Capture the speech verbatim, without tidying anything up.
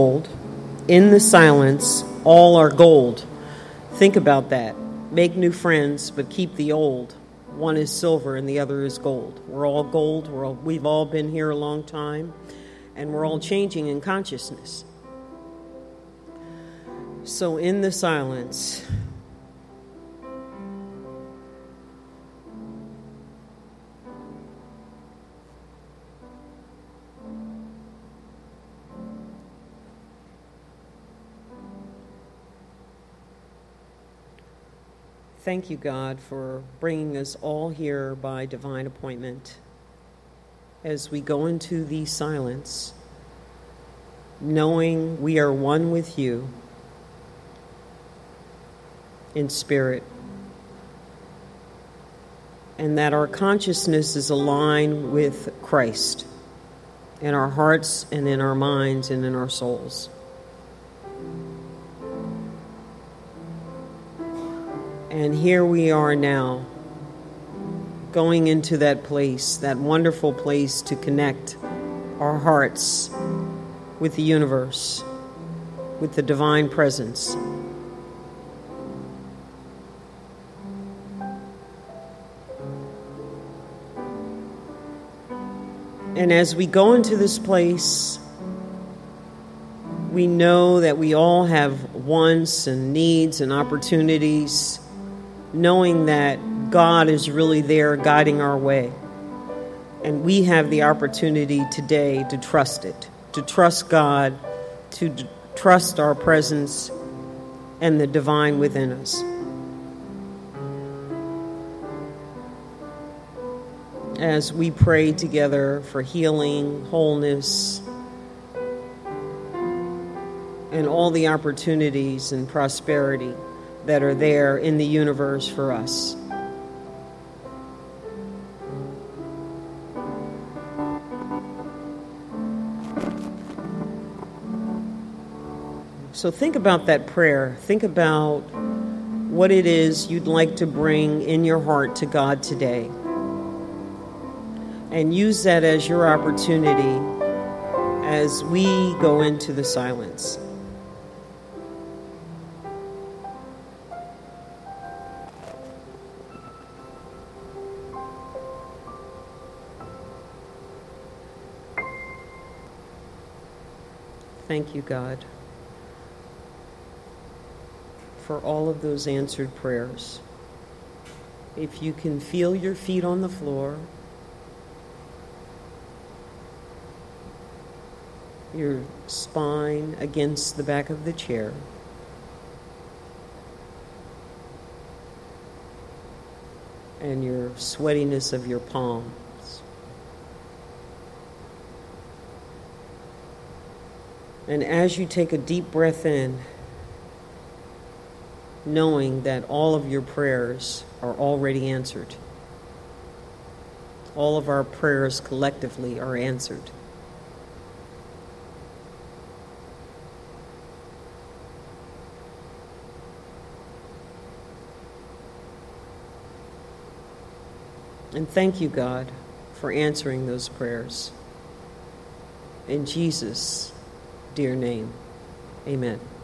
gold. In the silence, all are gold. Think about that. Make new friends, but keep the old. One is silver and the other is gold. We're all gold. We're all, we've all been here a long time, and we're all changing in consciousness. So in the silence, thank you, God, for bringing us all here by divine appointment. As we go into the silence, knowing we are one with you in spirit, and that our consciousness is aligned with Christ in our hearts and in our minds and in our souls. And here we are now, going into that place, that wonderful place to connect our hearts with the universe, with the divine presence. And as we go into this place, we know that we all have wants and needs and opportunities, knowing that God is really there guiding our way. And we have the opportunity today to trust it, to trust God, to d- trust our presence and the divine within us. As we pray together for healing, wholeness, and all the opportunities and prosperity that are there in the universe for us. So think about that prayer. Think about what it is you'd like to bring in your heart to God today. And use that as your opportunity as we go into the silence. Thank you, God, for all of those answered prayers. If you can feel your feet on the floor, your spine against the back of the chair, and your sweatiness of your palms. And as you take a deep breath in, knowing that all of your prayers are already answered. All of our prayers collectively are answered. And thank you, God, for answering those prayers. In Jesus' dear name, amen.